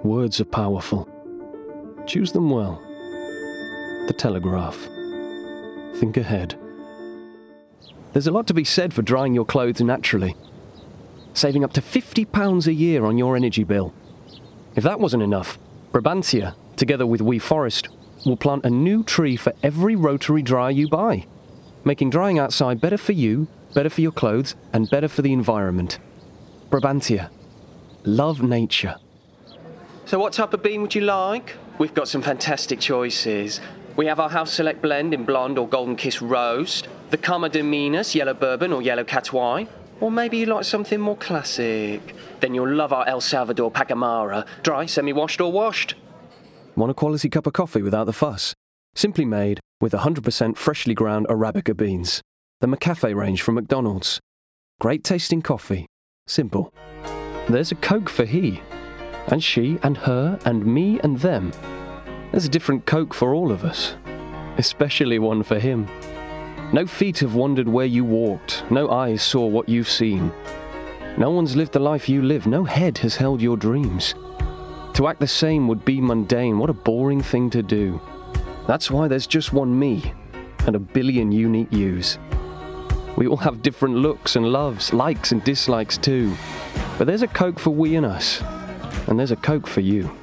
Words are powerful. Choose them well. The Telegraph. Think ahead. There's a lot to be said for drying your clothes naturally, saving up to £50 a year on your energy bill. If that wasn't enough, Brabantia, together with WeForest, will plant a new tree for every rotary dryer you buy, making drying outside better for you, better for your clothes, and better for the environment. Brabantia. Love nature. So what type of bean would you like? We've got some fantastic choices. We have our House Select blend in blonde or golden kiss roast, the Cama de Minas yellow bourbon or yellow Catuai, or maybe you like something more classic. Then you'll love our El Salvador Pacamara, dry, semi-washed or washed. Want a quality cup of coffee without the fuss? Simply made with 100% freshly ground Arabica beans. The McCafe range from McDonald's. Great tasting coffee. Simple. There's a Coke for he, and she, and her, and me, and them. There's a different Coke for all of us, especially one for him. No feet have wandered where you walked, no eyes saw what you've seen. No one's lived the life you live, no head has held your dreams. To act the same would be mundane, what a boring thing to do. That's why there's just one me, and a billion unique yous. We all have different looks and loves, likes and dislikes too. But there's a Coke for we and us, and there's a Coke for you.